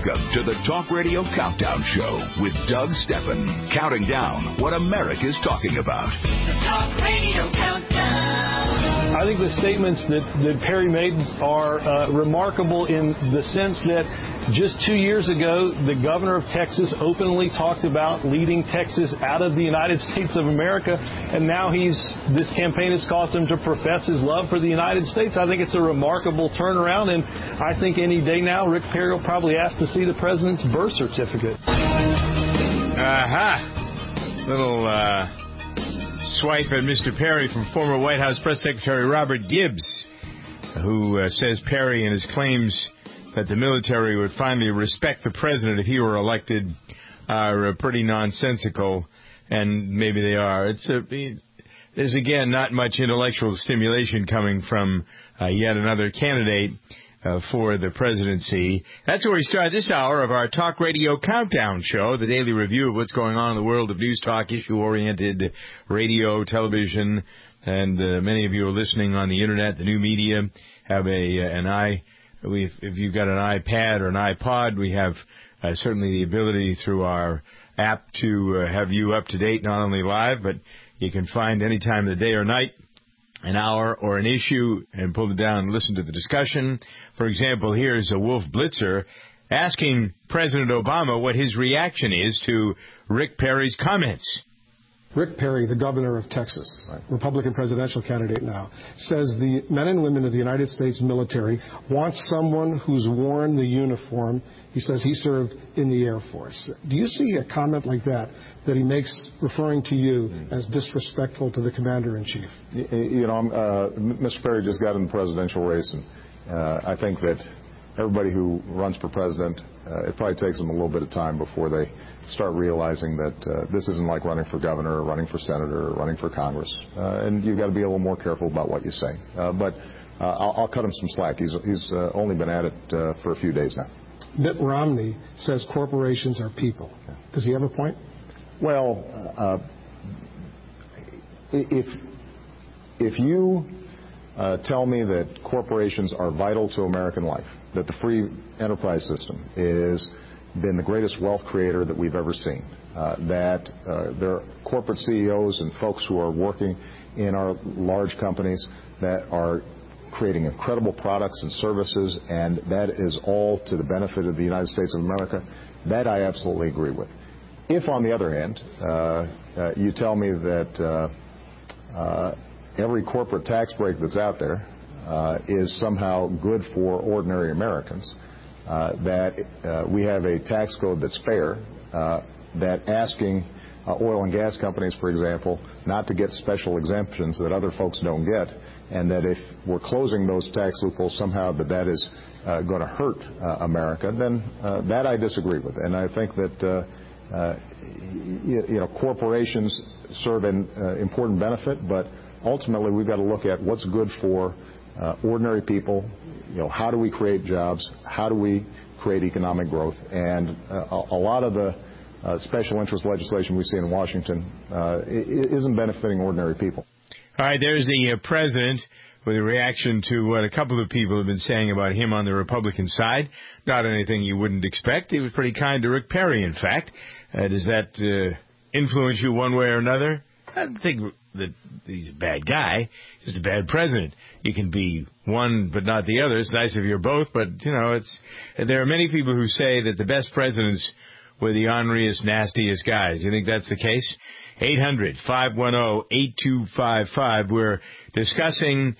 Welcome to the Talk Radio Countdown Show with Doug Steffen, counting down what America's talking about. The Talk Radio Countdown. I think the statements that Perry made are remarkable in the sense that just 2 years ago, the governor of Texas openly talked about leading Texas out of the United States of America, and now this campaign has caused him to profess his love for the United States. I think it's a remarkable turnaround, and I think any day now, Rick Perry will probably ask to see the president's birth certificate. Little swipe at Mr. Perry from former White House Press Secretary Robert Gibbs, who says Perry and his claims that the military would finally respect the president if he were elected are pretty nonsensical, and maybe they are. There's, again, not much intellectual stimulation coming from yet another candidate for the presidency. That's where we start this hour of our Talk Radio Countdown Show, the daily review of what's going on in the world of news talk, issue-oriented radio, television, and many of you are listening on the Internet, the new media, have if you've got an iPad or an iPod, we have certainly the ability through our app to have you up to date, not only live, but you can find any time of the day or night an hour or an issue and pull it down and listen to the discussion. For example, here's a Wolf Blitzer asking President Obama what his reaction is to Rick Perry's comments. Rick Perry, the governor of Texas, Republican presidential candidate now, says the men and women of the United States military want someone who's worn the uniform. He says he served in the Air Force. Do you see a comment like that he makes referring to you as disrespectful to the commander-in-chief? Mr. Perry just got in the presidential race, and I think that everybody who runs for president, it probably takes them a little bit of time before they start realizing that this isn't like running for governor or running for senator or running for Congress. And you've got to be a little more careful about what you say. But I'll cut him some slack. He's only been at it for a few days now. Mitt Romney says corporations are people. Does he have a point? Well, if you tell me that corporations are vital to American life, that the free enterprise system has been the greatest wealth creator that we've ever seen, that there are corporate CEOs and folks who are working in our large companies that are creating incredible products and services, and that is all to the benefit of the United States of America, that I absolutely agree with. If, on the other hand, you tell me that every corporate tax break that's out there is somehow good for ordinary Americans, that we have a tax code that's fair, that asking oil and gas companies, for example, not to get special exemptions that other folks don't get, and that if we're closing those tax loopholes somehow that is going to hurt America, then that I disagree with. And I think that corporations serve an important benefit, but ultimately we've got to look at what's good for ordinary people. How do we create jobs? How do we create economic growth? And a lot of the special interest legislation we see in Washington isn't benefiting ordinary people. All right, there's the president with a reaction to what a couple of people have been saying about him on the Republican side. Not anything you wouldn't expect. He was pretty kind to Rick Perry, in fact. Does that influence you one way or another? I don't think that he's a bad guy. He's just a bad president. You can be one but not the other. It's nice if you're both, but, there are many people who say that the best presidents were the orneriest, nastiest guys. You think that's the case? 800-510-8255. We're discussing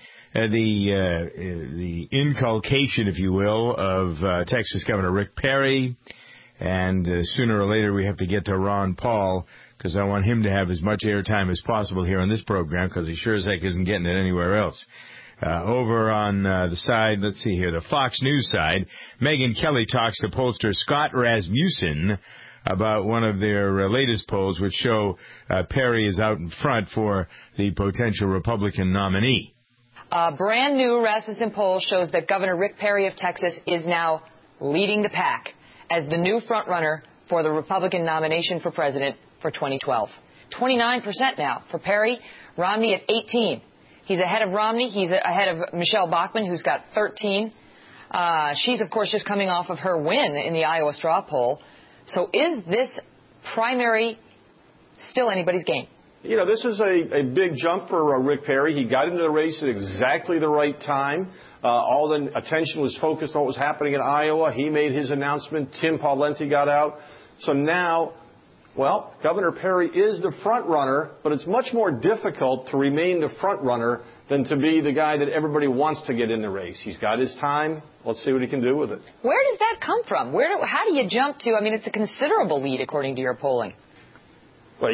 the inculcation, if you will, of Texas Governor Rick Perry. And sooner or later we have to get to Ron Paul, because I want him to have as much airtime as possible here on this program, because he sure as heck isn't getting it anywhere else. Over on the side, let's see here, the Fox News side, Megyn Kelly talks to pollster Scott Rasmussen about one of their latest polls, which show Perry is out in front for the potential Republican nominee. A brand new Rasmussen poll shows that Governor Rick Perry of Texas is now leading the pack as the new frontrunner for the Republican nomination for president for 2012. 29% now for Perry, Romney at 18%. He's ahead of Romney. He's ahead of Michelle Bachmann, who's got 13%. She's, of course, just coming off of her win in the Iowa straw poll. So is this primary still anybody's game? You know, this is a big jump for Rick Perry. He got into the race at exactly the right time. All the attention was focused on what was happening in Iowa. He made his announcement. Tim Pawlenty got out. So now, well, Governor Perry is the front runner, but it's much more difficult to remain the front runner than to be the guy that everybody wants to get in the race. He's got his time. Let's see what he can do with it. Where does that come from? How do you jump to? I mean, it's a considerable lead according to your polling. Well,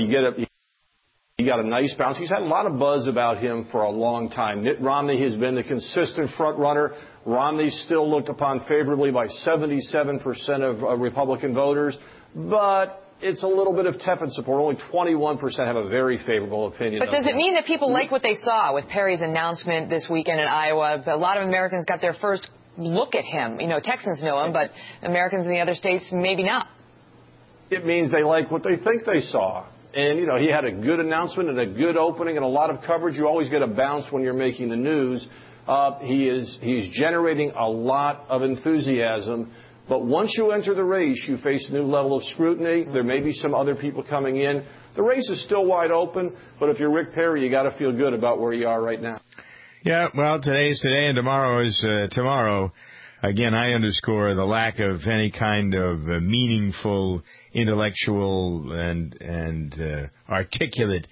he got a nice bounce. He's had a lot of buzz about him for a long time. Mitt Romney has been the consistent front runner. Romney's still looked upon favorably by 77% of Republican voters, but it's a little bit of tepid support. Only 21% have a very favorable opinion. But does it mean that people like what they saw with Perry's announcement this weekend in Iowa? A lot of Americans got their first look at him. You know, Texans know him, but Americans in the other states, maybe not. It means they like what they think they saw. And, you know, he had a good announcement and a good opening and a lot of coverage. You always get a bounce when you're making the news. He's generating a lot of enthusiasm. But once you enter the race, you face a new level of scrutiny. There may be some other people coming in. The race is still wide open, but if you're Rick Perry, you got to feel good about where you are right now. Yeah, well, today is today and tomorrow is tomorrow. Again, I underscore the lack of any kind of meaningful, intellectual, and articulate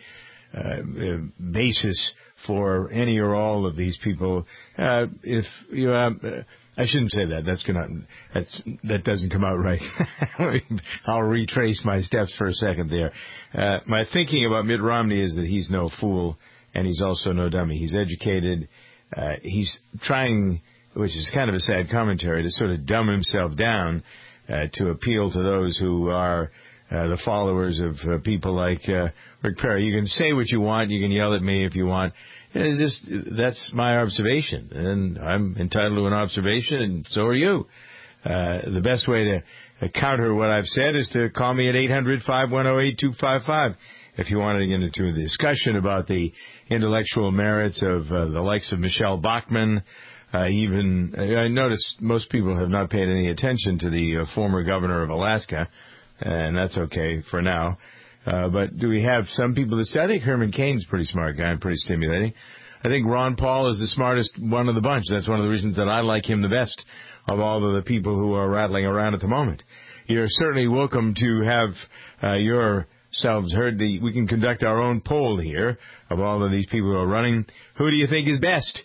basis for any or all of these people. If you I shouldn't say that. That doesn't come out right. I'll retrace my steps for a second there. My thinking about Mitt Romney is that he's no fool, and he's also no dummy. He's educated. He's trying, which is kind of a sad commentary, to sort of dumb himself down to appeal to those who are the followers of people like Rick Perry. You can say what you want. You can yell at me if you want. That's my observation, and I'm entitled to an observation, and so are you. The best way to counter what I've said is to call me at 800-510-8255 if you want to get into a discussion about the intellectual merits of the likes of Michelle Bachmann. I notice most people have not paid any attention to the former governor of Alaska, and that's okay for now. But do we have some people that say, I think Herman Cain's a pretty smart guy and pretty stimulating. I think Ron Paul is the smartest one of the bunch. That's one of the reasons that I like him the best of all of the people who are rattling around at the moment. You're certainly welcome to have yourselves heard. We can conduct our own poll here of all of these people who are running. Who do you think is best?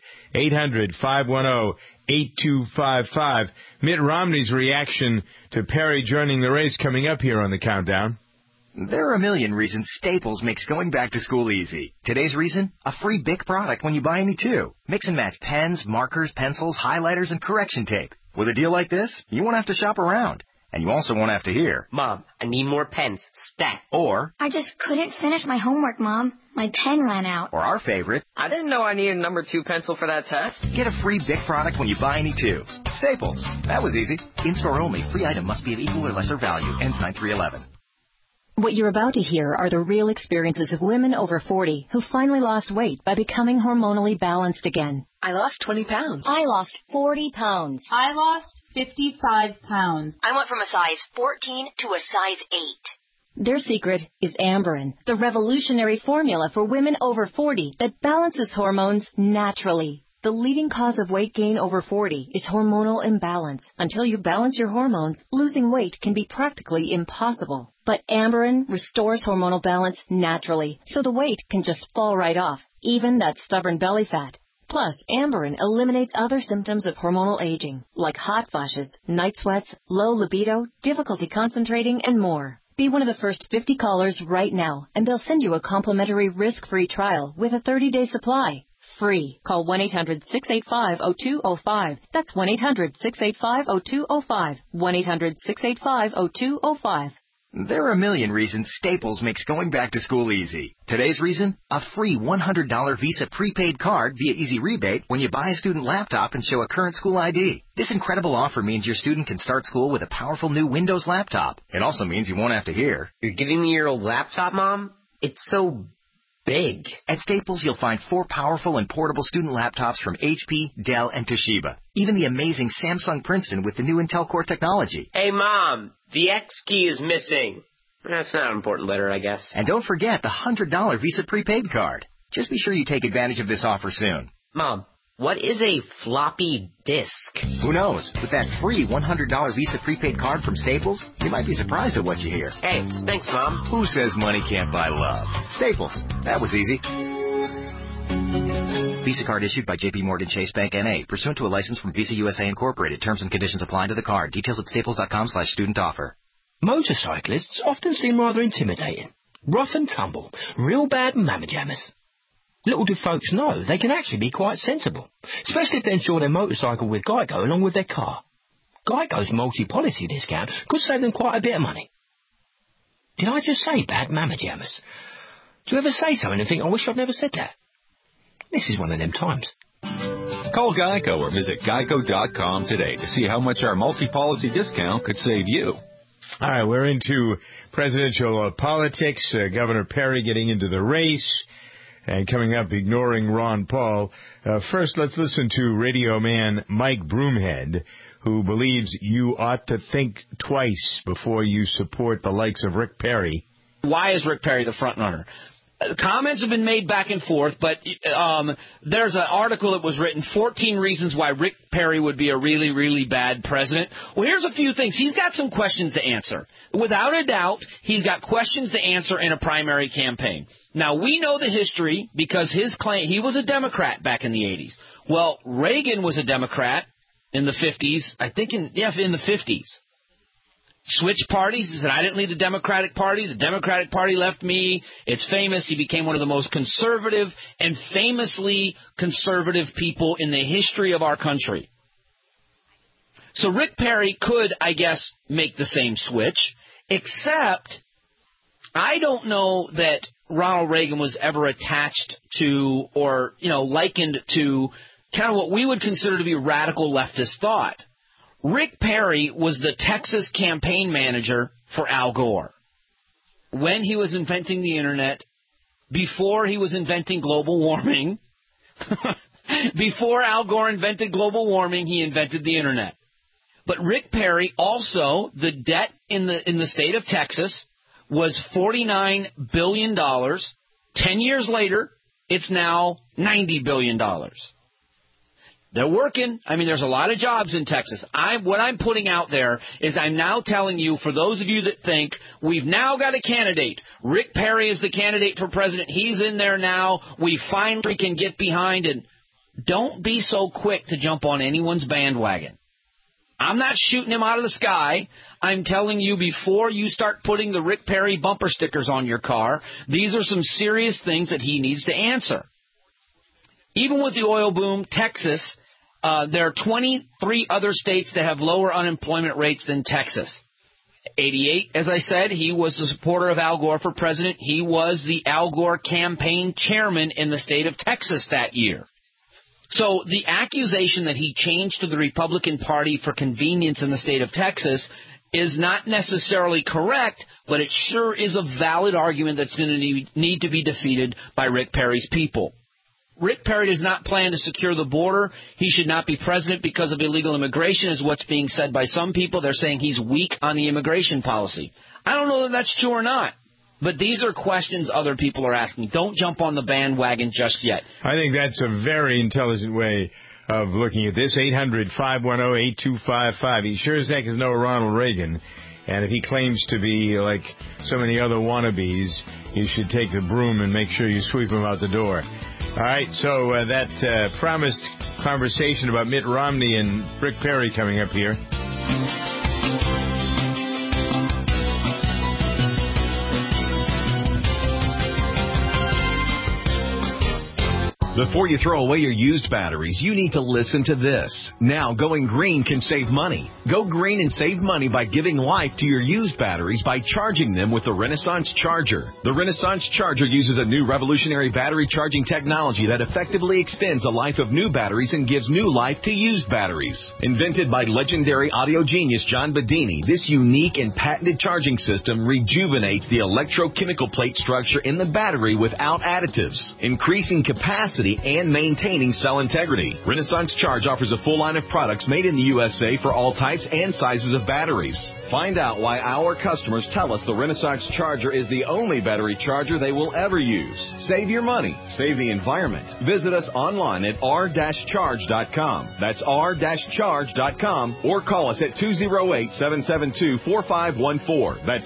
800-510-8255. Mitt Romney's reaction to Perry joining the race coming up here on the countdown. There are a million reasons Staples makes going back to school easy. Today's reason? A free Bic product when you buy any two. Mix and match pens, markers, pencils, highlighters, and correction tape. With a deal like this, you won't have to shop around. And you also won't have to hear, Mom, I need more pens. Stat. Or, I just couldn't finish my homework, Mom. My pen ran out. Or our favorite, I didn't know I needed a number 2 pencil for that test. Get a free Bic product when you buy any two. Staples. That was easy. In-store only. Free item must be of equal or lesser value. Ends 9/3/11. What you're about to hear are the real experiences of women over 40 who finally lost weight by becoming hormonally balanced again. I lost 20 pounds. I lost 40 pounds. I lost 55 pounds. I went from a size 14 to a size 8. Their secret is Amberen, the revolutionary formula for women over 40 that balances hormones naturally. The leading cause of weight gain over 40 is hormonal imbalance. Until you balance your hormones, losing weight can be practically impossible. But Amberen restores hormonal balance naturally, so the weight can just fall right off, even that stubborn belly fat. Plus, Amberen eliminates other symptoms of hormonal aging, like hot flashes, night sweats, low libido, difficulty concentrating, and more. Be one of the first 50 callers right now, and they'll send you a complimentary risk-free trial with a 30-day supply. Free. Call 1-800-685-0205. That's 1-800-685-0205. 1-800-685-0205. There are a million reasons Staples makes going back to school easy. Today's reason? A free $100 Visa prepaid card via Easy Rebate when you buy a student laptop and show a current school ID. This incredible offer means your student can start school with a powerful new Windows laptop. It also means you won't have to hear, You're giving me your old laptop, Mom? It's so big. At Staples, you'll find 4 powerful and portable student laptops from HP, Dell, and Toshiba. Even the amazing Samsung Princeton with the new Intel Core technology. Hey, Mom, the X key is missing. That's not an important letter, I guess. And don't forget the $100 Visa prepaid card. Just be sure you take advantage of this offer soon. Mom, what is a floppy disk? Who knows? With that free $100 Visa prepaid card from Staples, you might be surprised at what you hear. Hey, thanks, Mom. Who says money can't buy love? Staples. That was easy. Visa card issued by J.P. Morgan Chase Bank N.A. Pursuant to a license from Visa USA Incorporated. Terms and conditions apply to the card. Details at staples.com/student offer. Motorcyclists often seem rather intimidating. Rough and tumble. Real bad mamma jammers. Little do folks know they can actually be quite sensible, especially if they insure their motorcycle with Geico along with their car. Geico's multi-policy discount could save them quite a bit of money. Did I just say bad mamma jammers? Do you ever say something and think, I wish I'd never said that? This is one of them times. Call Geico or visit geico.com today to see how much our multi-policy discount could save you. All right, we're into presidential politics. Governor Perry getting into the race. And coming up, ignoring Ron Paul. First, let's listen to radio man Mike Broomhead, who believes you ought to think twice before you support the likes of Rick Perry. Why is Rick Perry the front runner? Comments have been made back and forth, but there's an article that was written, 14 reasons why Rick Perry would be a really, really bad president. Well, here's a few things. He's got some questions to answer. Without a doubt, he's got questions to answer in a primary campaign. Now, we know the history because his claim, he was a Democrat back in the 80s. Well, Reagan was a Democrat in the 50s, I think in the 50s. Switched parties. He said, I didn't lead the Democratic Party. The Democratic Party left me. It's famous. He became one of the most conservative and famously conservative people in the history of our country. So Rick Perry could, I guess, make the same switch, except I don't know that Ronald Reagan was ever attached to or, likened to kind of what we would consider to be radical leftist thought. Rick Perry was the Texas campaign manager for Al Gore when he was inventing the Internet, before he was inventing global warming. Before Al Gore invented global warming, he invented the Internet. But Rick Perry also, the debt in the state of Texas was $49 billion. 10 years later, it's now $90 billion. They're working. I mean, there's a lot of jobs in Texas. What I'm putting out there is I'm now telling you, for those of you that think we've now got a candidate, Rick Perry is the candidate for president. He's in there now. We finally can get behind it. Don't be so quick to jump on anyone's bandwagon. I'm not shooting him out of the sky. I'm telling you, before you start putting the Rick Perry bumper stickers on your car, these are some serious things that he needs to answer. Even with the oil boom, Texas, there are 23 other states that have lower unemployment rates than Texas. 88, as I said, he was a supporter of Al Gore for president. He was the Al Gore campaign chairman in the state of Texas that year. So the accusation that he changed to the Republican Party for convenience in the state of Texas is not necessarily correct, but it sure is a valid argument that's going to need to be defeated by Rick Perry's people. Rick Perry does not plan to secure the border. He should not be president because of illegal immigration, is what's being said by some people. They're saying he's weak on the immigration policy. I don't know that that's true or not, but these are questions other people are asking. Don't jump on the bandwagon just yet. I think that's a very intelligent way of looking at this. 800-510-8255. He sure as heck is no Ronald Reagan. And if he claims to be like so many other wannabes, you should take the broom and make sure you sweep him out the door. All right, so that promised conversation about Mitt Romney and Rick Perry coming up here. Before you throw away your used batteries, you need to listen to this. Now, going green can save money. Go green and save money by giving life to your used batteries by charging them with the Renaissance Charger. The Renaissance Charger uses a new revolutionary battery charging technology that effectively extends the life of new batteries and gives new life to used batteries. Invented by legendary audio genius John Bedini, this unique and patented charging system rejuvenates the electrochemical plate structure in the battery without additives, increasing capacity and maintaining cell integrity. Renaissance Charge offers a full line of products made in the USA for all types and sizes of batteries. Find out why our customers tell us the Renaissance Charger is the only battery charger they will ever use. Save your money. Save the environment. Visit us online at r-charge.com. That's r-charge.com, or call us at 208-772-4514. That's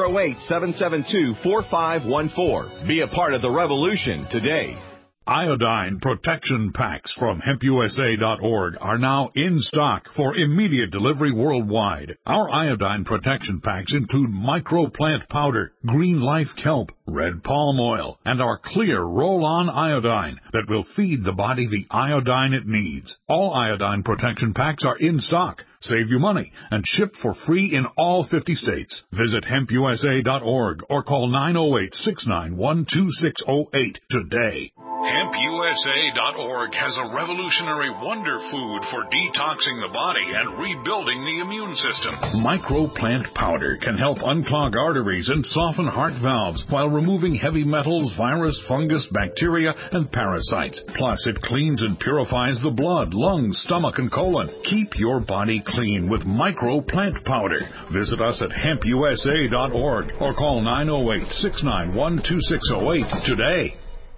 208-772-4514. Be a part of the revolution today. Iodine protection packs from HempUSA.org are now in stock for immediate delivery worldwide. Our iodine protection packs include microplant powder, green life kelp, red palm oil, and our clear roll-on iodine that will feed the body the iodine it needs. All iodine protection packs are in stock. Save you money and ship for free in all 50 states. Visit HempUSA.org or call 908-691-2608 today. HempUSA.org has a revolutionary wonder food for detoxing the body and rebuilding the immune system. Microplant powder can help unclog arteries and soften heart valves while removing heavy metals, virus, fungus, bacteria, and parasites. Plus, it cleans and purifies the blood, lungs, stomach, and colon. Keep your body clean with Microplant powder. Visit us at HempUSA.org or call 908-691-2608 today.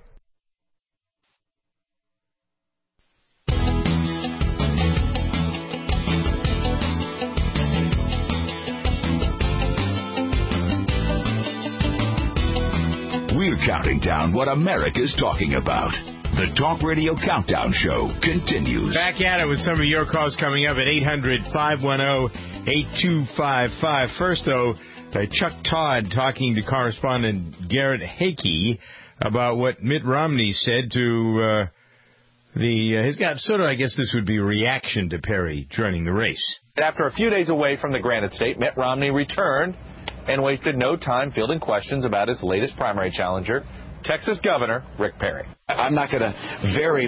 We're counting down what America's talking about. The Talk Radio Countdown Show continues. Back at it with some of your calls coming up at 800-510-8255. First, though, Chuck Todd talking to correspondent Garrett Hakey about what Mitt Romney said to he's got sort of, I guess this would be a reaction to Perry joining the race. After a few days away from the Granite State, Mitt Romney returned and wasted no time fielding questions about his latest primary challenger, Texas Governor Rick Perry. I'm not going to vary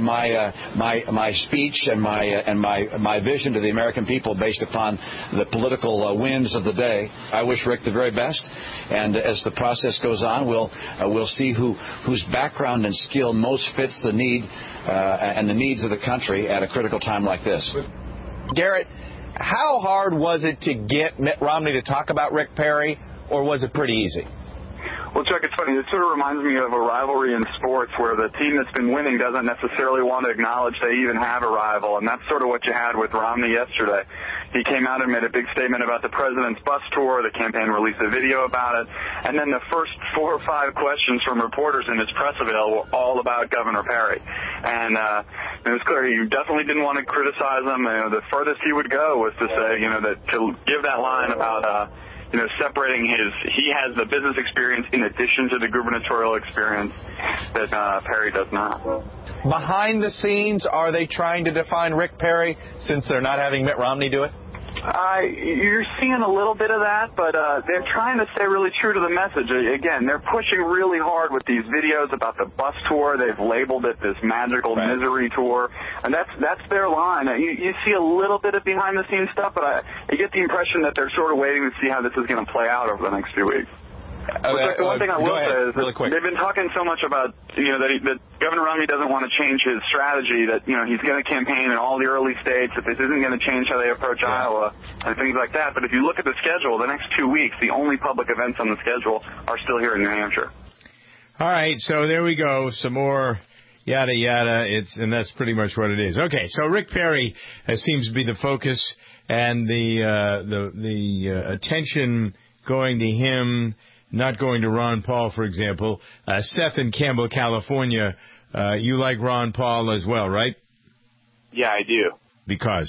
my speech and my vision to the American people based upon the political winds of the day. I wish Rick the very best, and as the process goes on, we'll see whose background and skill most fits the need and the needs of the country at a critical time like this. Garrett, how hard was it to get Mitt Romney to talk about Rick Perry, or was it pretty easy? Well, Chuck, it's funny. It sort of reminds me of a rivalry in sports where the team that's been winning doesn't necessarily want to acknowledge they even have a rival, and that's sort of what you had with Romney yesterday. He came out and made a big statement about the president's bus tour. The campaign released a video about it, and then the first 4 or 5 questions from reporters in his press avail were all about Governor Perry. And it was clear he definitely didn't want to criticize him. The furthest he would go was to say, that to give that line about separating he has the business experience in addition to the gubernatorial experience that Perry does not. Behind the scenes, are they trying to define Rick Perry since they're not having Mitt Romney do it? You're seeing a little bit of that, but they're trying to stay really true to the message. Again, they're pushing really hard with these videos about the bus tour. They've labeled it this magical misery tour, and that's their line. You see a little bit of behind-the-scenes stuff, but you get the impression that they're sort of waiting to see how this is going to play out over the next few weeks. The one thing I will say is that they've been talking so much about, that Governor Romney doesn't want to change his strategy, that, he's going to campaign in all the early states, that this isn't going to change how they approach Iowa and things like that. But if you look at the schedule, the next 2 weeks, the only public events on the schedule are still here in New Hampshire. All right, so there we go. Some more yada yada. And that's pretty much what it is. Okay, so Rick Perry seems to be the focus, and the attention going to him, not going to Ron Paul, for example. Seth in Campbell, California, you like Ron Paul as well, right? Yeah, I do. Because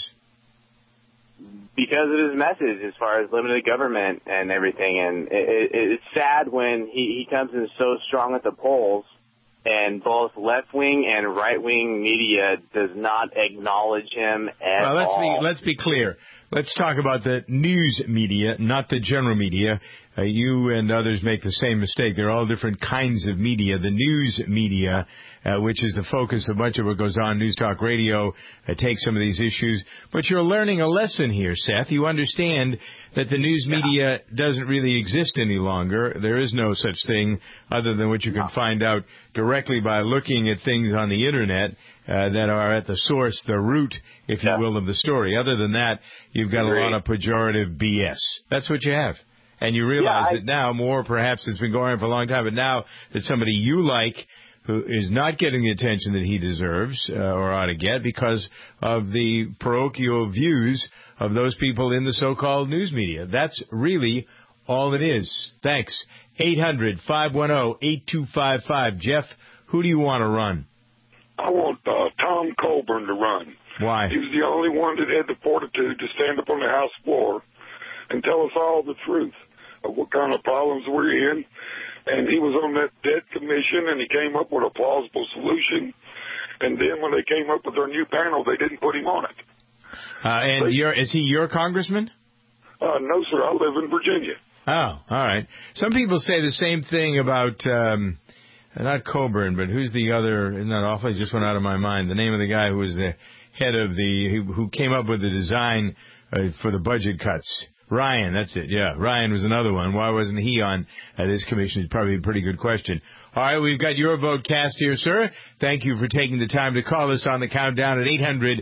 of his message as far as limited government and everything. And it's sad when he comes in so strong at the polls and both left-wing and right-wing media does not acknowledge him at all. Let's be clear. Let's talk about the news media, not the general media. You and others make the same mistake. There are all different kinds of media. The news media, which is the focus of much of what goes on, News Talk Radio, takes some of these issues. But you're learning a lesson here, Seth. You understand that the news media doesn't really exist any longer. There is no such thing other than what you can find out directly by looking at things on the Internet that are at the source, the root, if you will, of the story. Other than that, you've got a lot of pejorative BS. That's what you have. And you realize that now more, perhaps it's been going on for a long time, but now that somebody you like who is not getting the attention that he deserves or ought to get because of the parochial views of those people in the so-called news media. That's really all it is. Thanks. 800-510-8255. Jeff, who do you want to run? I want Tom Coburn to run. Why? He was the only one that had the fortitude to stand up on the House floor and tell us all the truth of what kind of problems we're in. And he was on that debt commission, and he came up with a plausible solution. And then when they came up with their new panel, they didn't put him on it. Is he your congressman? No, sir. I live in Virginia. Oh, all right. Some people say the same thing about, not Coburn, but who's the other, isn't that awful? It just went out of my mind. The name of the guy who was the head of who came up with the design for the budget cuts. Ryan, that's it. Yeah, Ryan was another one. Why wasn't he on this commission? It's probably a pretty good question. All right, we've got your vote cast here, sir. Thank you for taking the time to call us on the countdown at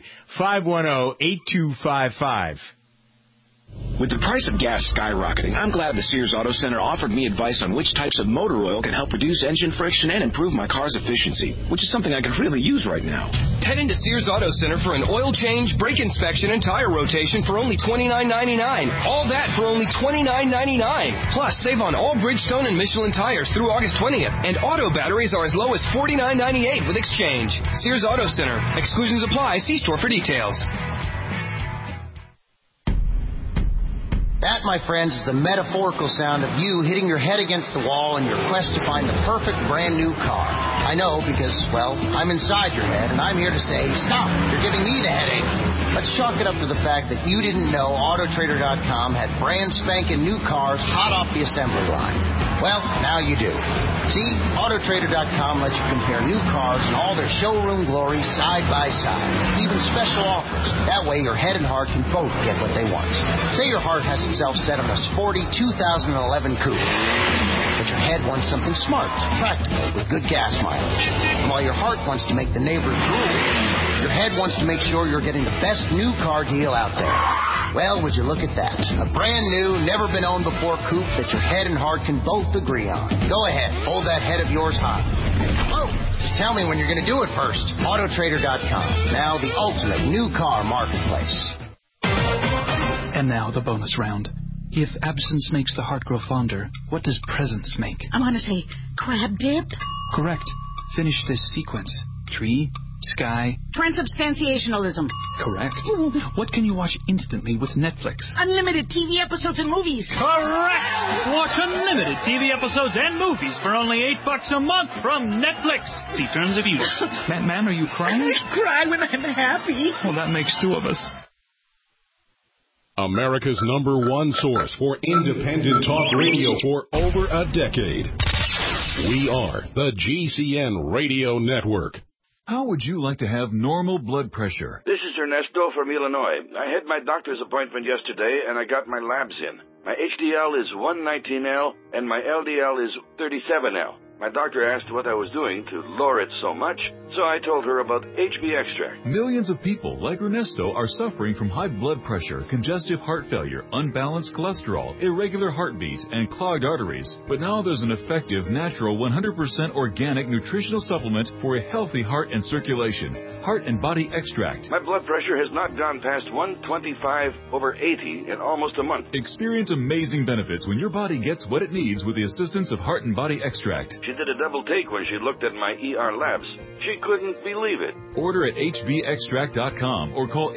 800-510-8255. With the price of gas skyrocketing, I'm glad the Sears Auto Center offered me advice on which types of motor oil can help reduce engine friction and improve my car's efficiency, which is something I could really use right now. Head into Sears Auto Center for an oil change, brake inspection, and tire rotation for only $29.99. All that for only $29.99. Plus, save on all Bridgestone and Michelin tires through August 20th. And auto batteries are as low as $49.98 with exchange. Sears Auto Center. Exclusions apply. See store for details. That, my friends, is the metaphorical sound of you hitting your head against the wall in your quest to find the perfect brand new car. I know because, well, I'm inside your head, and I'm here to say, stop, you're giving me the headache. Let's chalk it up to the fact that you didn't know Autotrader.com had brand spanking new cars hot off the assembly line. Well, now you do. See, Autotrader.com lets you compare new cars in all their showroom glory side by side. Even special offers. That way your head and heart can both get what they want. Say your heart has itself set on a sporty 2011 coupe, but your head wants something smart, practical, with good gas mileage. And while your heart wants to make the neighbor drool, your head wants to make sure you're getting the best new car deal out there. Well, would you look at that? A brand new, never been owned before coupe that your head and heart can both agree on. Go ahead, hold that head of yours high. Oh, just tell me when you're going to do it first. Autotrader.com, now the ultimate new car marketplace. And now the bonus round. If absence makes the heart grow fonder, what does presence make? I want to say crab dip. Correct. Finish this sequence. Tree, sky. Transubstantiationalism. Correct. What can you watch instantly with Netflix? Unlimited TV episodes and movies. Correct. Watch unlimited TV episodes and movies for only $8 a month from Netflix. See terms of use. Ma'am, are you crying? I cry when I'm happy. Well, that makes two of us. America's #1 source for independent talk radio for over a decade. We are the GCN Radio Network. How would you like to have normal blood pressure? This is Ernesto from Illinois. I had my doctor's appointment yesterday, and I got my labs in. My HDL is 119L, and my LDL is 37L. My doctor asked what I was doing to lower it so much, so I told her about HB Extract. Millions of people like Ernesto are suffering from high blood pressure, congestive heart failure, unbalanced cholesterol, irregular heartbeat, and clogged arteries. But now there's an effective, natural, 100% organic nutritional supplement for a healthy heart and circulation. Heart and Body Extract. My blood pressure has not gone past 125/80 in almost a month. Experience amazing benefits when your body gets what it needs with the assistance of Heart and Body Extract. She did a double take when she looked at my ER labs. She couldn't believe it. Order at hbextract.com or call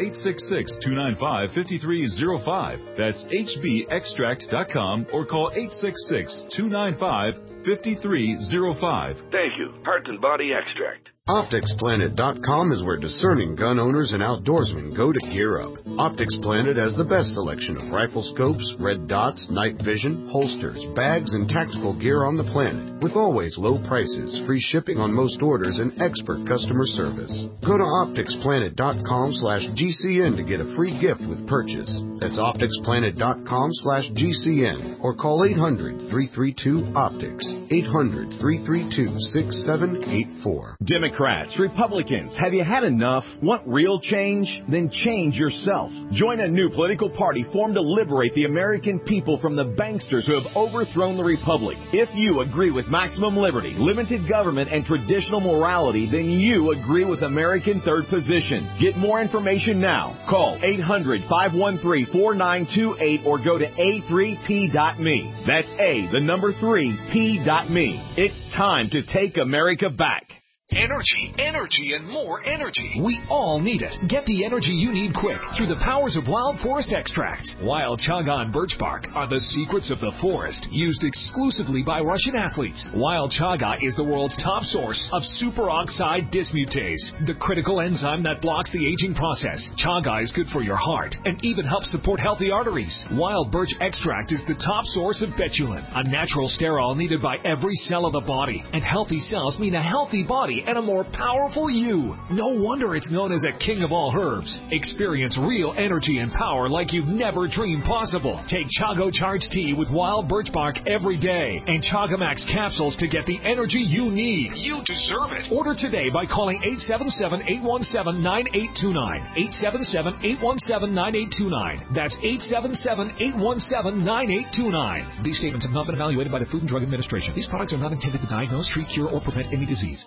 866-295-5305. That's hbextract.com or call 866-295-5305. Thank you. Heart and Body Extract. OpticsPlanet.com is where discerning gun owners and outdoorsmen go to gear up. Optics Planet has the best selection of rifle scopes, red dots, night vision, holsters, bags, and tactical gear on the planet, with always low prices, free shipping on most orders, and expert customer service. Go to OpticsPlanet.com/GCN to get a free gift with purchase. That's OpticsPlanet.com/GCN or call 800-332-OPTICS, 800-332-6784. Democrats, Republicans, have you had enough? Want real change? Then change yourself. Join a new political party formed to liberate the American people from the banksters who have overthrown the republic. If you agree with maximum liberty, limited government, and traditional morality, then you agree with American Third Position. Get more information now. Call 800-513-4928 or go to a3p.me. That's A3p.me. It's time to take America back. Energy, energy, and more energy. We all need it. Get the energy you need quick through the powers of Wild Forest Extracts. Wild chaga and birch bark are the secrets of the forest, used exclusively by Russian athletes. Wild chaga is the world's top source of superoxide dismutase, the critical enzyme that blocks the aging process. Chaga is good for your heart and even helps support healthy arteries. Wild birch extract is the top source of betulin, a natural sterol needed by every cell of the body. And healthy cells mean a healthy body and a more powerful you. No wonder it's known as a king of all herbs. Experience real energy and power like you've never dreamed possible. Take Chago Charge Tea with wild birch bark every day and Chagamax capsules to get the energy you need. You deserve it. Order today by calling 877-817-9829. 877-817-9829. That's 877-817-9829. These statements have not been evaluated by the Food and Drug Administration. These products are not intended to diagnose, treat, cure, or prevent any disease.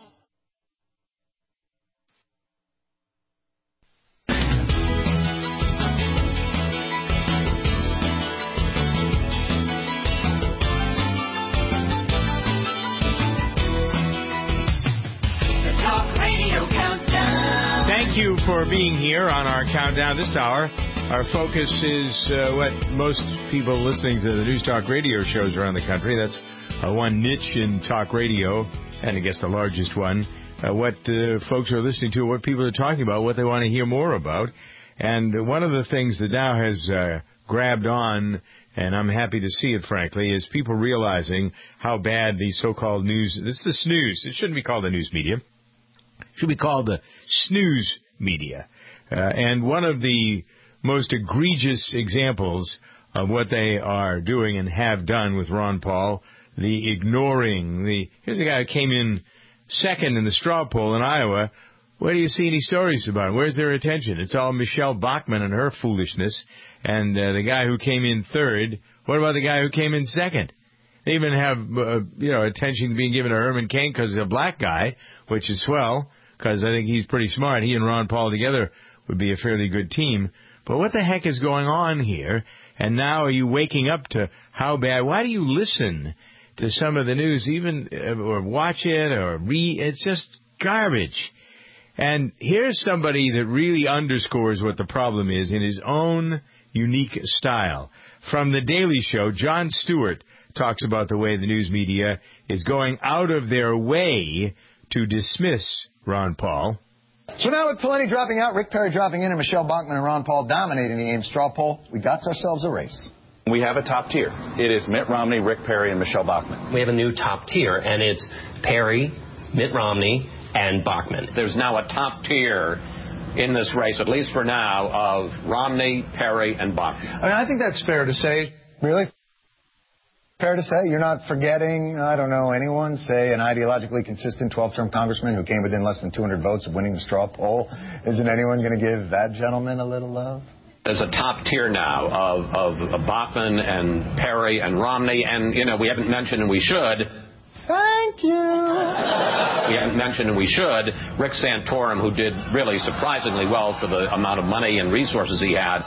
Thank you for being here on our countdown this hour. Our focus is what most people listening to the News Talk radio shows around the country. That's our one niche in talk radio, and I guess the largest one. What folks are listening to, what people are talking about, what they want to hear more about. And one of the things that now has grabbed on, and I'm happy to see it, frankly, is people realizing how bad the so-called news, this is the snooze. It shouldn't be called the news media. It should be called the snooze media. And one of the most egregious examples of what they are doing and have done with Ron Paul, the ignoring, here's a guy who came in second in the straw poll in Iowa. Where do you see any stories about him? Where's their attention? It's all Michelle Bachmann and her foolishness. And the guy who came in third, what about the guy who came in second? They even have, attention being given to Herman Cain because he's a black guy, which is swell, because I think he's pretty smart. He and Ron Paul together would be a fairly good team. But what the heck is going on here? And now are you waking up to how bad? Why do you listen to some of the news, even or watch it or read? It's just garbage. And here's somebody that really underscores what the problem is in his own unique style. From The Daily Show, Jon Stewart talks about the way the news media is going out of their way to dismiss Ron Paul. So now with Pawlenty dropping out, Rick Perry dropping in, and Michelle Bachmann and Ron Paul dominating the Ames straw poll, we got ourselves a race. We have a top tier. It is Mitt Romney, Rick Perry, and Michelle Bachmann. We have a new top tier, and it's Perry, Mitt Romney, and Bachmann. There's now a top tier in this race, at least for now, of Romney, Perry, and Bachmann. I mean, I think that's fair to say. Really? Fair to say? You're not forgetting, I don't know, anyone, say, an ideologically consistent 12-term congressman who came within less than 200 votes of winning the straw poll? Isn't anyone going to give that gentleman a little love? There's a top tier now of Bachmann and Perry and Romney, and, we haven't mentioned, and we should. Thank you. We haven't mentioned, and we should, Rick Santorum, who did really surprisingly well for the amount of money and resources he had.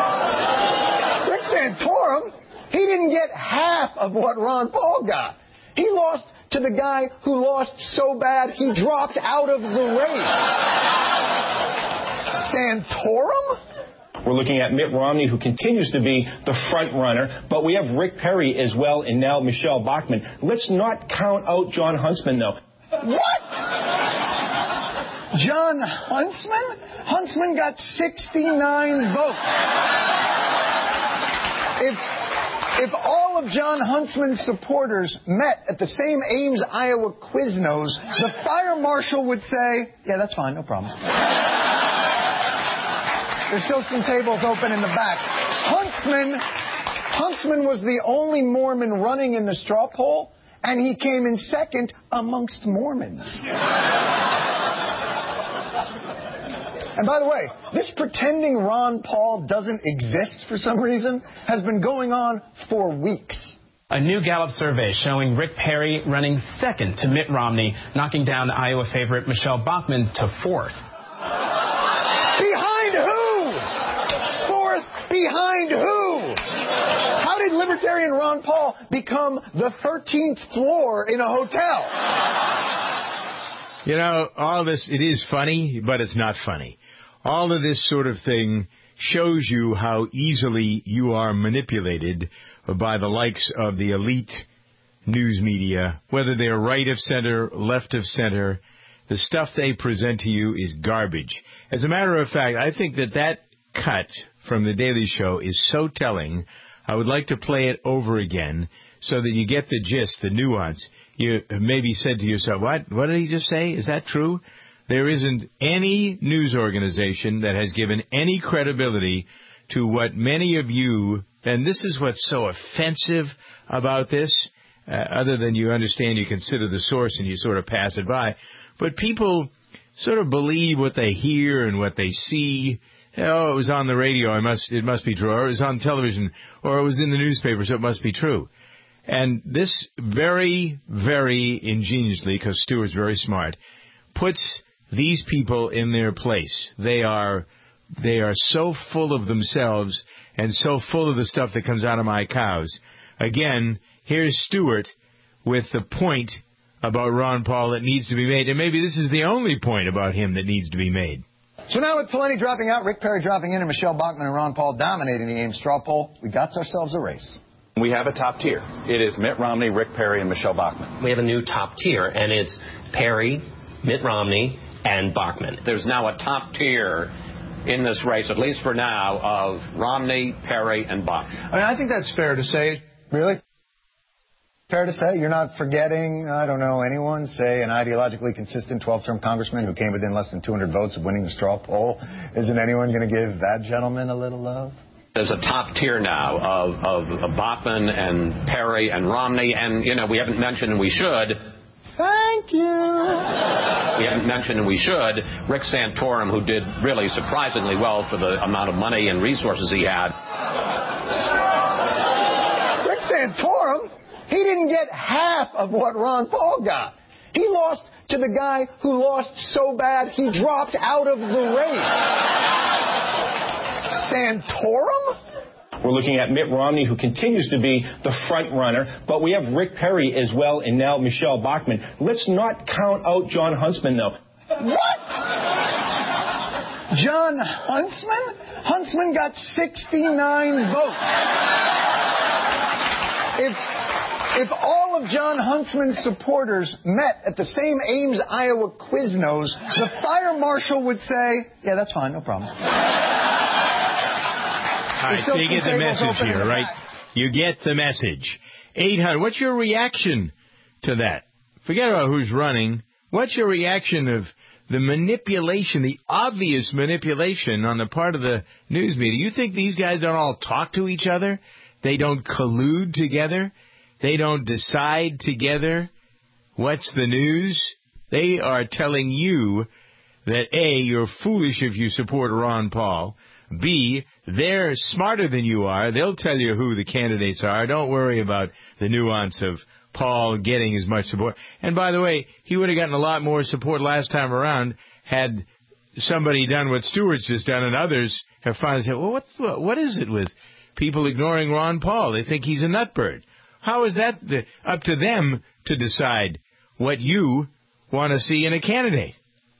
Rick Santorum? He didn't get half of what Ron Paul got. He lost to the guy who lost so bad he dropped out of the race. Santorum? We're looking at Mitt Romney, who continues to be the front runner, but we have Rick Perry as well, and now Michelle Bachmann. Let's not count out John Huntsman, though. What? John Huntsman? Huntsman got 69 votes. If all of John Huntsman's supporters met at the same Ames, Iowa Quiznos, the fire marshal would say, yeah, that's fine, no problem. There's still some tables open in the back. Huntsman was the only Mormon running in the straw poll, and he came in second amongst Mormons. And by the way, this pretending Ron Paul doesn't exist for some reason has been going on for weeks. A new Gallup survey showing Rick Perry running second to Mitt Romney, knocking down Iowa favorite Michelle Bachmann to fourth. Behind who? Fourth behind who? How did Libertarian Ron Paul become the 13th floor in a hotel? You know, all this, it is funny, but it's not funny. All of this sort of thing shows you how easily you are manipulated by the likes of the elite news media, whether they're right of center, left of center. The stuff they present to you is garbage. As a matter of fact, I think that cut from The Daily Show is so telling, I would like to play it over again so that you get the gist, the nuance. You maybe said to yourself, what did he just say? Is that true? There isn't any news organization that has given any credibility to what many of you, and this is what's so offensive about this, other than you understand, you consider the source and you sort of pass it by, but people sort of believe what they hear and what they see. Oh, it was on the radio, it must be true, or it was on television, or it was in the newspaper, so it must be true. And this very, very ingeniously, because Stewart's very smart, puts these people in their place. They are so full of themselves and so full of the stuff that comes out of my cows. Again, here's Stewart with the point about Ron Paul that needs to be made, and maybe this is the only point about him that needs to be made. So now with Pawlenty dropping out, Rick Perry dropping in, and Michelle Bachmann and Ron Paul dominating the Ames straw poll, we got ourselves a race. We have a top tier. It is Mitt Romney, Rick Perry, and Michelle Bachmann. We have a new top tier, and it's Perry, Mitt Romney, and Bachmann. There's now a top tier in this race, at least for now, of Romney, Perry, and Bachmann. I mean, I think that's fair to say. Really? Fair to say? You're not forgetting, I don't know, anyone, say an ideologically consistent 12-term congressman who came within less than 200 votes of winning the straw poll? Isn't anyone going to give that gentleman a little love? There's a top tier now of Bachmann and Perry and Romney, and, you know, we haven't mentioned, and we should. Thank you. We haven't mentioned, and we should, Rick Santorum, who did really surprisingly well for the amount of money and resources he had. Rick Santorum? He didn't get half of what Ron Paul got. He lost to the guy who lost so bad he dropped out of the race. Santorum? We're looking at Mitt Romney, who continues to be the front runner, but we have Rick Perry as well, and now Michelle Bachmann. Let's not count out John Huntsman, though. What? John Huntsman? Huntsman got 69 votes. If all of John Huntsman's supporters met at the same Ames, Iowa Quiznos, the fire marshal would say, yeah, that's fine, no problem. All right, so you get the message here, right? You get the message. 800, what's your reaction to that? Forget about who's running. What's your reaction of the manipulation, the obvious manipulation on the part of the news media? You think these guys don't all talk to each other? They don't collude together? They don't decide together what's the news? They are telling you that, A, you're foolish if you support Ron Paul. B, they're smarter than you are. They'll tell you who the candidates are. Don't worry about the nuance of Paul getting as much support. And by the way, he would have gotten a lot more support last time around had somebody done what Stewart's just done, and others have finally said, well, what is it with people ignoring Ron Paul? They think he's a nutbird. How is that up to them to decide what you want to see in a candidate?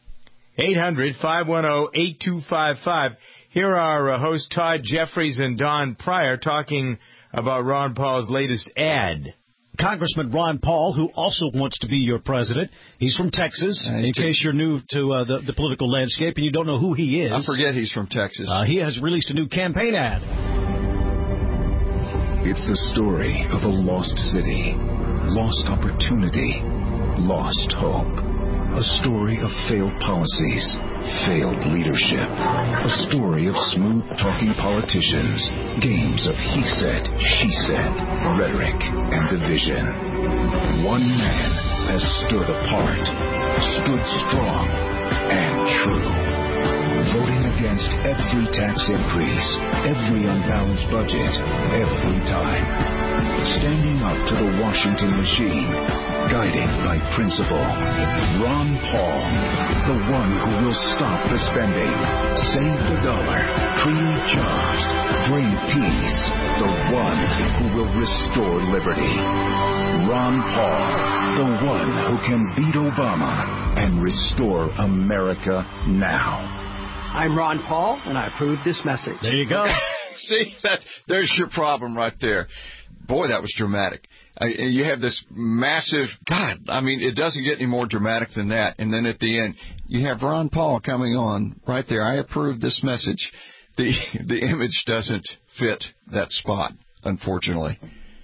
800-510-8255. Here are hosts Todd Jeffries and Don Pryor talking about Ron Paul's latest ad. Congressman Ron Paul, who also wants to be your president. He's from Texas, in case you're new to the political landscape and you don't know who he is. I forget he's from Texas. He has released a new campaign ad. It's the story of a lost city, lost opportunity, lost hope. A story of failed policies, failed leadership. A story of smooth-talking politicians, games of he said, she said, rhetoric, and division. One man has stood apart, stood strong, and true. Voting against every tax increase, every unbalanced budget, every time. Standing up to the Washington machine, guided by principle. Ron Paul, the one who will stop the spending, save the dollar, create jobs, bring peace. The one who will restore liberty. Ron Paul, the one who can beat Obama and restore America now. I'm Ron Paul, and I approve this message. There you go. See, there's your problem right there. Boy, that was dramatic. You have this massive, it doesn't get any more dramatic than that. And then at the end, you have Ron Paul coming on right there. I approve this message. The image doesn't fit that spot, unfortunately.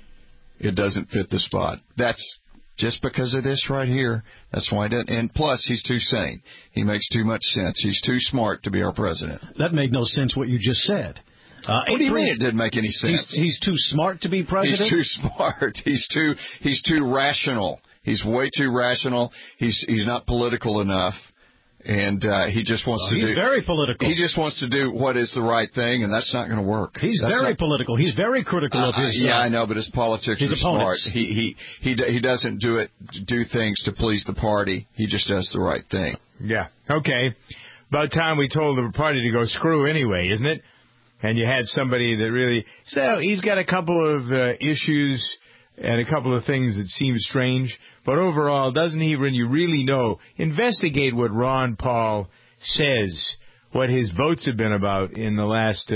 It doesn't fit the spot. That's just because of this right here. That's why it doesn't. And plus, he's too sane. He makes too much sense. He's too smart to be our president. That made no sense what you just said. What do you mean it didn't make any sense? He's too smart to be president? He's too smart. He's too rational. He's way too rational. He's not political enough. And he just wants to do... He's very political. He just wants to do what is the right thing, and that's not going to work. He's very political. He's very critical of his... Yeah, I know, but his politics are opponents. smart. He doesn't do things to please the party. He just does the right thing. Yeah. Okay. About time we told the party to go screw anyway, isn't it? And you had somebody that really... So he's got a couple of issues and a couple of things that seem strange. But overall, doesn't he, when you really know, investigate what Ron Paul says, what his votes have been about in the last,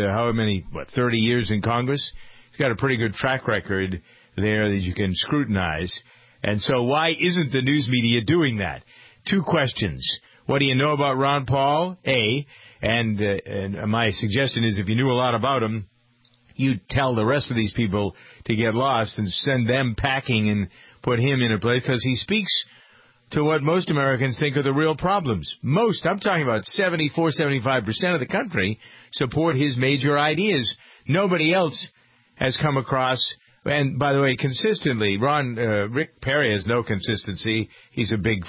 30 years in Congress? He's got a pretty good track record there that you can scrutinize. And so why isn't the news media doing that? Two questions. What do you know about Ron Paul? A. And my suggestion is if you knew a lot about him, you'd tell the rest of these people to get lost and send them packing and put him in a place, because he speaks to what most Americans think are the real problems. Most, I'm talking about 74-75% of the country, support his major ideas. Nobody else has come across, and by the way, consistently, Rick Perry has no consistency. He's a big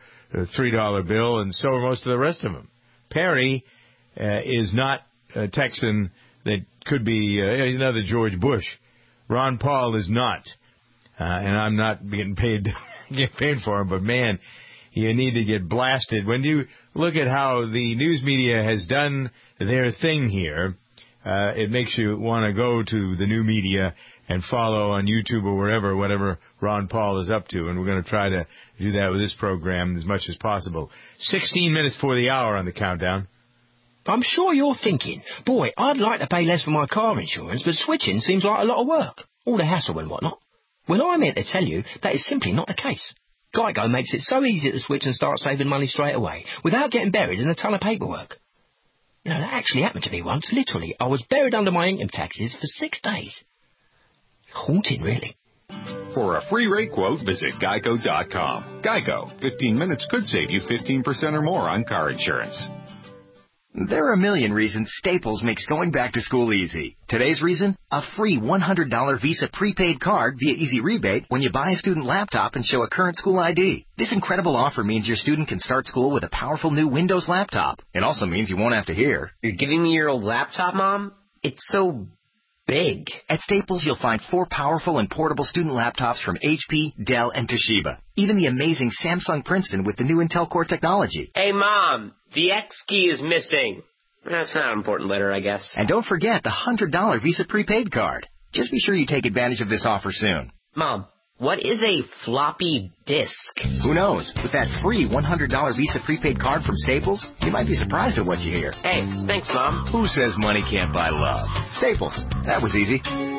$3 bill, and so are most of the rest of them. Perry is not a Texan that could be another George Bush. Ron Paul is not. And I'm not getting paid for him, but man, you need to get blasted. When you look at how the news media has done their thing here, it makes you want to go to the new media and follow on YouTube or wherever, whatever Ron Paul is up to. And we're going to try to do that with this program as much as possible. 16 minutes for the hour on the countdown. I'm sure you're thinking, boy, I'd like to pay less for my car insurance, but switching seems like a lot of work. All the hassle and whatnot. Well, I'm here to tell you that is simply not the case. Geico makes it so easy to switch and start saving money straight away, without getting buried in a ton of paperwork. You know, that actually happened to me once. Literally, I was buried under my income taxes for 6 days. Haunting, really. For a free rate quote, visit Geico.com. Geico. 15 minutes could save you 15% or more on car insurance. There are a million reasons Staples makes going back to school easy. Today's reason? A free $100 Visa prepaid card via Easy Rebate when you buy a student laptop and show a current school ID. This incredible offer means your student can start school with a powerful new Windows laptop. It also means you won't have to hear, "You're giving me your old laptop, Mom? It's so big." At Staples, you'll find 4 powerful and portable student laptops from HP, Dell, and Toshiba. Even the amazing Samsung Princeton with the new Intel Core technology. Hey, Mom, the X key is missing. That's not an important letter, I guess. And don't forget the $100 Visa prepaid card. Just be sure you take advantage of this offer soon. Mom, what is a floppy disk? Who knows? With that free $100 Visa prepaid card from Staples, you might be surprised at what you hear. Hey, thanks, Mom. Who says money can't buy love? Staples. That was easy.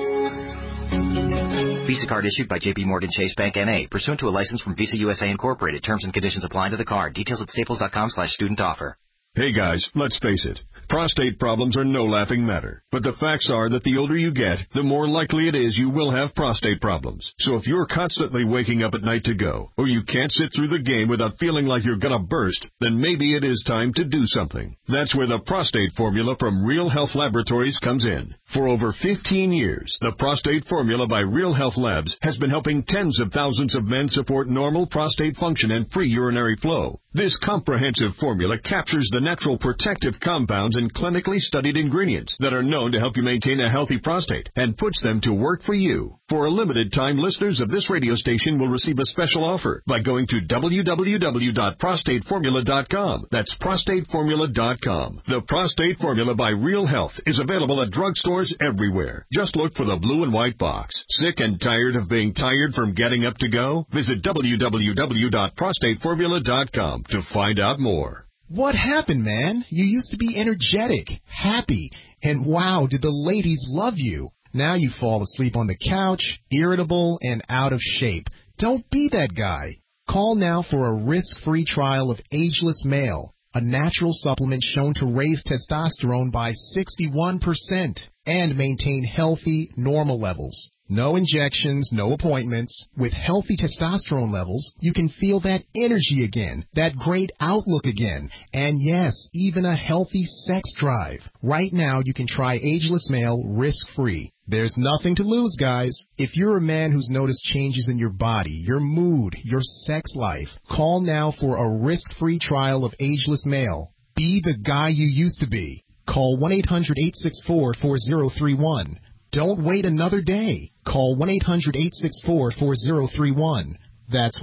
Visa card issued by J.P. Morgan Chase Bank N.A. Pursuant to a license from Visa USA Incorporated. Terms and conditions apply to the card. Details at staples.com/student offer. Hey guys, let's face it. Prostate problems are no laughing matter. But the facts are that the older you get, the more likely it is you will have prostate problems. So if you're constantly waking up at night to go, or you can't sit through the game without feeling like you're gonna burst, then maybe it is time to do something. That's where the prostate formula from Real Health Laboratories comes in. For over 15 years, the prostate formula by Real Health Labs has been helping tens of thousands of men support normal prostate function and free urinary flow. This comprehensive formula captures the natural protective compounds and clinically studied ingredients that are known to help you maintain a healthy prostate and puts them to work for you. For a limited time, listeners of this radio station will receive a special offer by going to www.prostateformula.com. That's prostateformula.com. The Prostate Formula by Real Health is available at drugstores everywhere. Just look for the blue and white box. Sick and tired of being tired from getting up to go? Visit www.prostateformula.com to find out more. What happened, man? You used to be energetic, happy, and wow, did the ladies love you. Now you fall asleep on the couch, irritable and out of shape. Don't be that guy. Call now for a risk-free trial of Ageless Male, a natural supplement shown to raise testosterone by 61% and maintain healthy, normal levels. No injections, no appointments. With healthy testosterone levels, you can feel that energy again, that great outlook again, and yes, even a healthy sex drive. Right now, you can try Ageless Male risk-free. There's nothing to lose, guys. If you're a man who's noticed changes in your body, your mood, your sex life, call now for a risk-free trial of Ageless Male. Be the guy you used to be. Call 1-800-864-4031. Don't wait another day. Call 1-800-864-4031. That's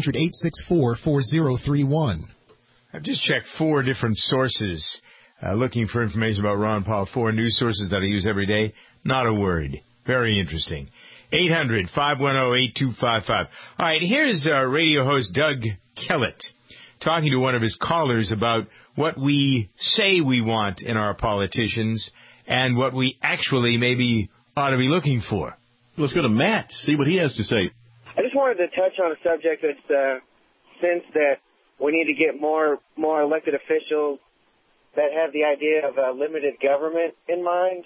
1-800-864-4031. I've just checked 4 different sources looking for information about Ron Paul. 4 news sources that I use every day. Not a word. Very interesting. 800-510-8255. All right, here's radio host Doug Kellett talking to one of his callers about what we say we want in our politicians and what we actually maybe ought to be looking for. Let's go to Matt, see what he has to say. I just wanted to touch on a subject that's since that we need to get more elected officials that have the idea of a limited government in mind.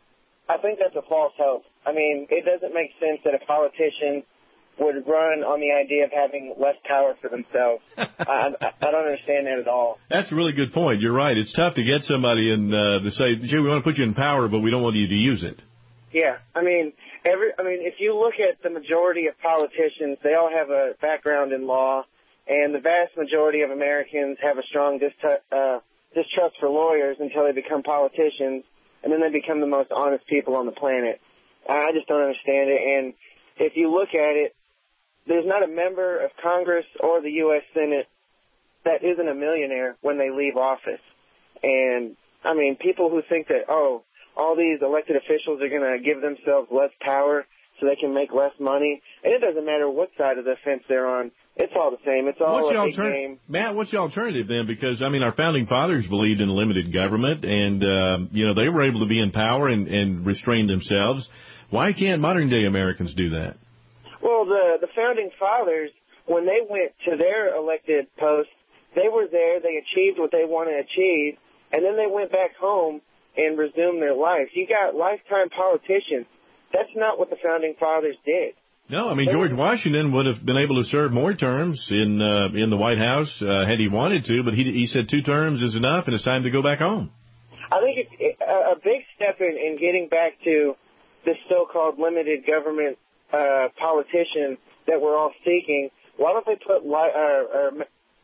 I think that's a false hope. I mean, it doesn't make sense that a politician would run on the idea of having less power for themselves. I don't understand that at all. That's a really good point. You're right. It's tough to get somebody in to say, gee, we want to put you in power, but we don't want you to use it. Yeah, I mean, if you look at the majority of politicians, they all have a background in law, and the vast majority of Americans have a strong distrust for lawyers until they become politicians, and then they become the most honest people on the planet. I just don't understand it, and if you look at it, there's not a member of Congress or the U.S. Senate that isn't a millionaire when they leave office. And, I mean, people who think that, all these elected officials are going to give themselves less power so they can make less money. And it doesn't matter what side of the fence they're on. It's all the same. It's all a big game. Matt, what's the alternative then? Because, I mean, our founding fathers believed in limited government, and, they were able to be in power and restrain themselves. Why can't modern-day Americans do that? Well, the founding fathers, when they went to their elected posts, they were there, they achieved what they want to achieve, and then they went back home and resume their life. You got lifetime politicians. That's not what the founding fathers did. No, I mean, George Washington would have been able to serve more terms in the White House had he wanted to, but he said 2 terms is enough and it's time to go back home. I think it's a big step in getting back to this so-called limited government politician that we're all seeking. Why don't they put, I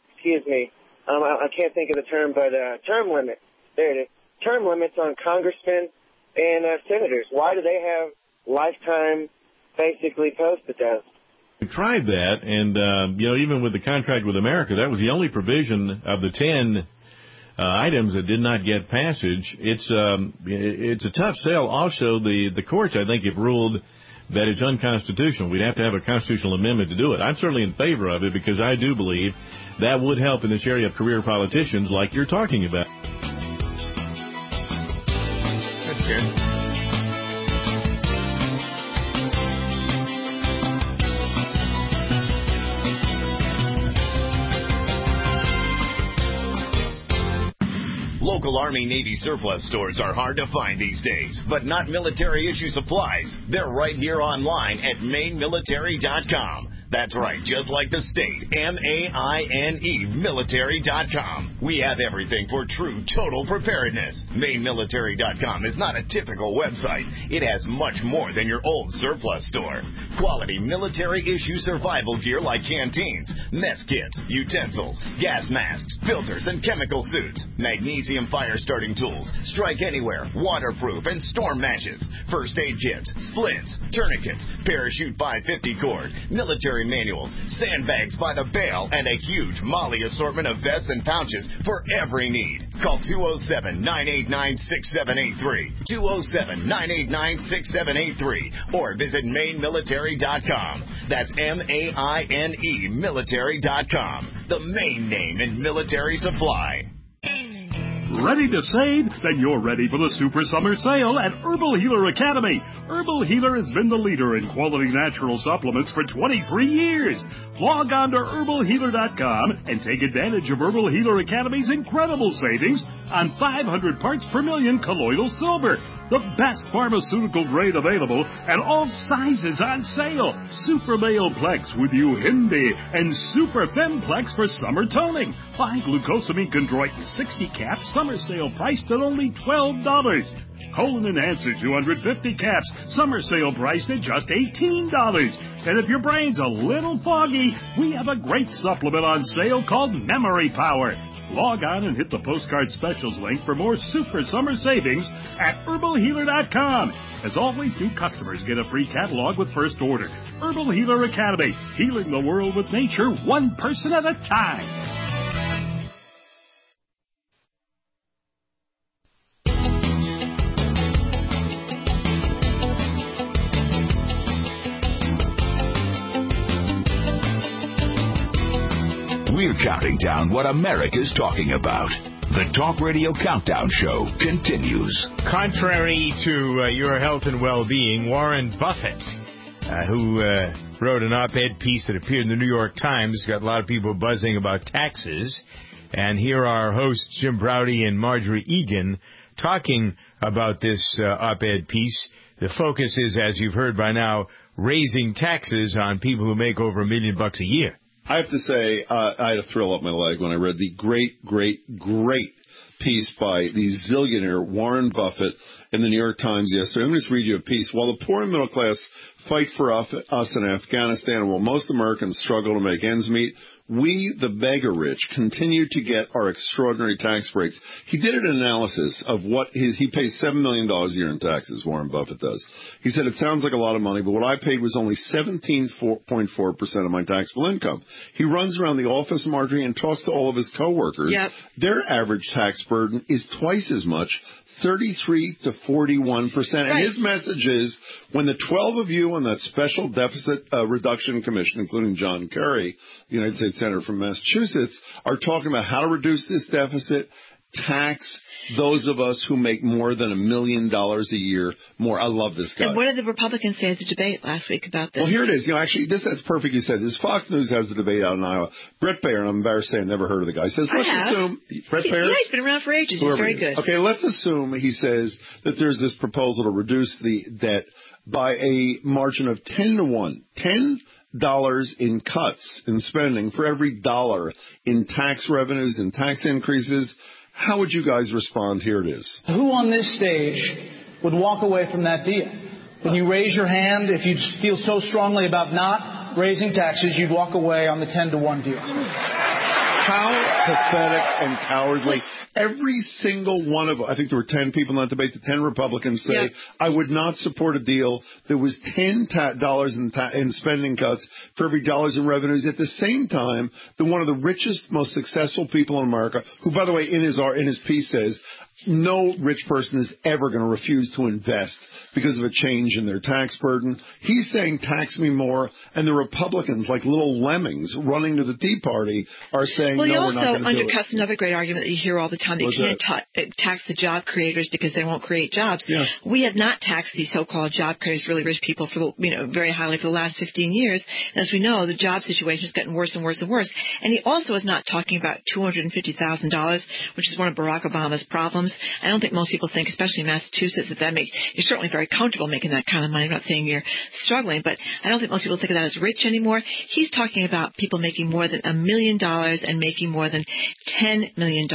can't think of the term, but term limit. There it is. Term limits on congressmen and senators. Why do they have lifetime, basically, posts at those? We tried that, and, even with the contract with America, that was the only provision of the 10 items that did not get passage. It's a tough sell. Also, the courts, I think, have ruled that it's unconstitutional. We'd have to have a constitutional amendment to do it. I'm certainly in favor of it because I do believe that would help in this area of career politicians like you're talking about. That's good. Local Army Navy surplus stores are hard to find these days, but not military issue supplies. They're right here online at mainemilitary.com. That's right, just like the state, MAINE military.com. We have everything for true total preparedness. MaineMilitary.com is not a typical website. It has much more than your old surplus store. Quality military-issue survival gear like canteens, mess kits, utensils, gas masks, filters, and chemical suits, magnesium fire-starting tools, strike anywhere, waterproof, and storm matches, first aid kits, splints, tourniquets, parachute 550 cord, military manuals, sandbags by the bale, and a huge Molly assortment of vests and pouches for every need. Call 207-989-6783, 207-989-6783, or visit mainemilitary.com. That's MAINE military.com, the main name in military supply. Ready to save? Then you're ready for the Super Summer Sale at Herbal Healer Academy. Herbal Healer has been the leader in quality natural supplements for 23 years. Log on to herbalhealer.com and take advantage of Herbal Healer Academy's incredible savings on 500 parts per million colloidal silver. The best pharmaceutical grade available and all sizes on sale. Super Male Plex with Uhindi and Super Femplex for summer toning. Buy glucosamine chondroitin 60 caps, summer sale priced at only $12. Colon Enhancer 250 caps, summer sale priced at just $18. And if your brain's a little foggy, we have a great supplement on sale called Memory Power. Log on and hit the postcard specials link for more super summer savings at herbalhealer.com. As always, new customers get a free catalog with first order. Herbal Healer Academy, healing the world with nature one person at a time. We're counting down what America's talking about. The Talk Radio Countdown Show continues. Contrary to your health and well-being, Warren Buffett, who wrote an op-ed piece that appeared in the New York Times, got a lot of people buzzing about taxes. And here are our hosts, Jim Braude and Marjorie Egan, talking about this op-ed piece. The focus is, as you've heard by now, raising taxes on people who make over $1 million a year. I have to say, I had a thrill up my leg when I read the great piece by the zillionaire Warren Buffett in the New York Times yesterday. I'm going to just read you a piece. While the poor and middle class fight for us in Afghanistan, and while most Americans struggle to make ends meet, we, the beggar rich, continue to get our extraordinary tax breaks. He did an analysis of what he pays $7 million a year in taxes, Warren Buffett does. He said, it sounds like a lot of money, but what I paid was only 17.4% of my taxable income. He runs around the office, Marjorie, and talks to all of his coworkers. Yep. Their average tax burden is twice as much, 33 to 41%. Right. And his message is, when the 12 of you on that special deficit reduction commission, including John Kerry, the United States Senator from Massachusetts, are talking about how to reduce this deficit, tax those of us who make more than $1 million a year more. I love this guy. And what did the Republicans say at the debate last week about this? Well, here it is. Actually, that's perfect you said this. Fox News has the debate out in Iowa. Brett Baer, and I'm embarrassed to say I never heard of the guy, says, let's assume... Brett Baer? Yeah, he's been around for ages. He's very good. Okay, let's assume, he says, that there's this proposal to reduce the debt by a margin of 10 to 1. $10 in cuts in spending for every dollar in tax revenues and tax increases. How would you guys respond? Here it is. Who on this stage would walk away from that deal? When you raise your hand, if you feel so strongly about not raising taxes, you'd walk away on the 10 to 1 deal. How pathetic and cowardly. Every single one of, I think there were 10 people in that debate, the 10 Republicans say, I would not support a deal that was $10 in spending cuts for every dollars in revenues. At the same time, one of the richest, most successful people in America, who, by the way, in his piece says, no rich person is ever going to refuse to invest because of a change in their tax burden. He's saying tax me more, and the Republicans, like little lemmings running to the Tea Party, are saying, well, no, we're not not going to do it. Well, he also undercuts another great argument that you hear all the time. They can't tax the job creators because they won't create jobs. Yeah. We have not taxed these so-called job creators, really rich people, for very highly for the last 15 years. And as we know, the job situation is getting worse and worse and worse. And he also is not talking about $250,000, which is one of Barack Obama's problems. I don't think most people think, especially in Massachusetts, that makes you're certainly very comfortable making that kind of money. I'm not saying you're struggling, but I don't think most people think of that as rich anymore. He's talking about people making more than $1 million and making more than $10 million.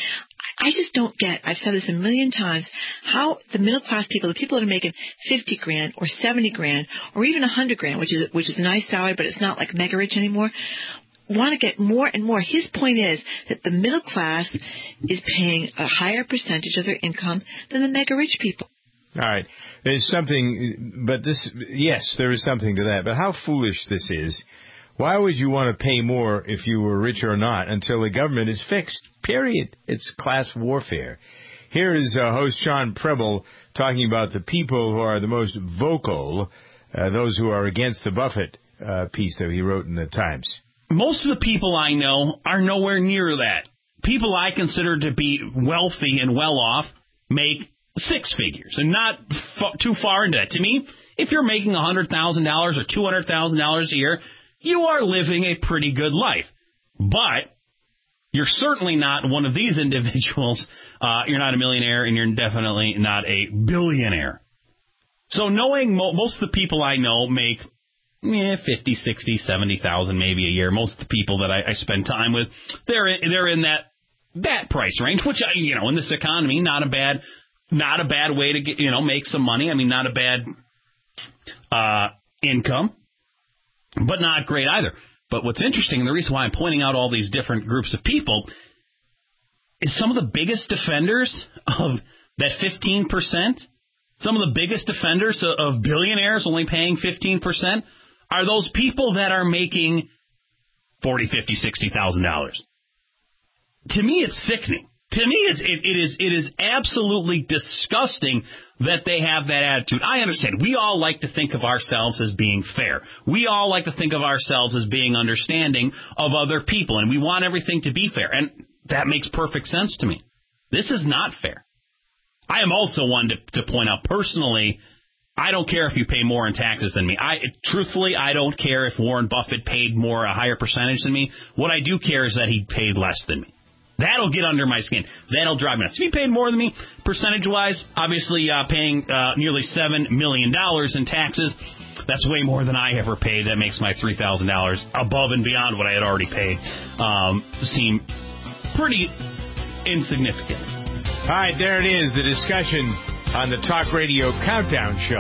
I just don't get, I've said this a million times, how the middle class people, the people that are making $50,000 or $70,000 or even $100,000, which is a nice salary, but it's not like mega rich anymore, want to get more and more. His point is that the middle class is paying a higher percentage of their income than the mega rich people. All right. There's something, but yes, there is something to that. But how foolish this is. Why would you want to pay more if you were rich or not until the government is fixed? Period. It's class warfare. Here is host Sean Preble talking about the people who are the most vocal, those who are against the Buffett piece that he wrote in the Times. Most of the people I know are nowhere near that. People I consider to be wealthy and well off make six figures and not too far into that. To me, if you're making $100,000 or $200,000 a year, you are living a pretty good life. But you're certainly not one of these individuals. You're not a millionaire, and you're definitely not a billionaire. So knowing most of the people I know make 50, 60, 70,000 maybe a year. Most of the people that I spend time with, they're in that price range, which in this economy, not a bad way to get make some money. I mean, not a bad income, but not great either. But what's interesting, and the reason why I'm pointing out all these different groups of people, is some of the biggest defenders of that 15%, some of the biggest defenders of billionaires only paying 15%, are those people that are making $40,000, $50,000, $60,000. To me, it's sickening. To me, it is absolutely disgusting that they have that attitude. I understand. We all like to think of ourselves as being fair. We all like to think of ourselves as being understanding of other people, and we want everything to be fair. And that makes perfect sense to me. This is not fair. I am also one to point out personally, I don't care if you pay more in taxes than me. Truthfully, I don't care if Warren Buffett paid a higher percentage than me. What I do care is that he paid less than me. That'll get under my skin. That'll drive me nuts. If he paid more than me, percentage-wise, obviously paying nearly $7 million in taxes, that's way more than I ever paid. That makes my $3,000 above and beyond what I had already paid seem pretty insignificant. All right, there it is, the discussion on the Talk Radio Countdown Show.